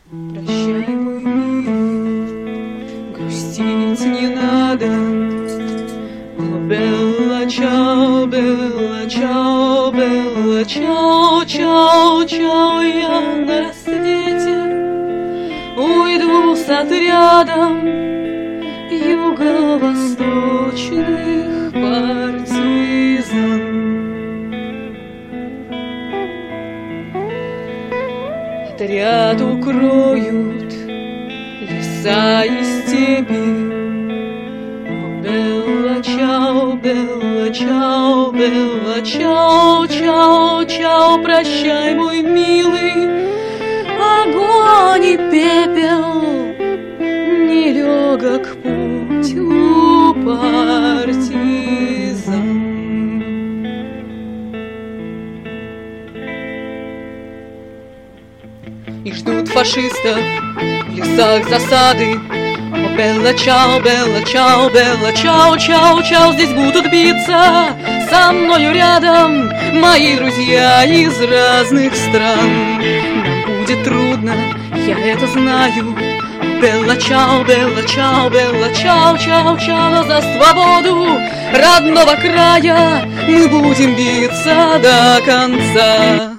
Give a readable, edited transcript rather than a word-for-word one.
Прощай, мой милый, грустить не надо. О, белла чао, белла чао, белла чао, чао, чао. Я на рассвете уйду с отрядом юго-восточных партизан. Отряд укроют леса и степи. О, белла чао, белла чао, белла чао, чао, чао. Прощай, мой милый, огонь и пепел, нелегок путь у партизан. И ждут фашистов в лесах засады. О, белла чао, белла чао, белла чао, чао, чао. Здесь будут биться со мною рядом мои друзья из разных стран. Нам будет трудно, я это знаю. Белла чао, белла чао, белла чао, чао, чао. За свободу родного края мы будем биться до конца.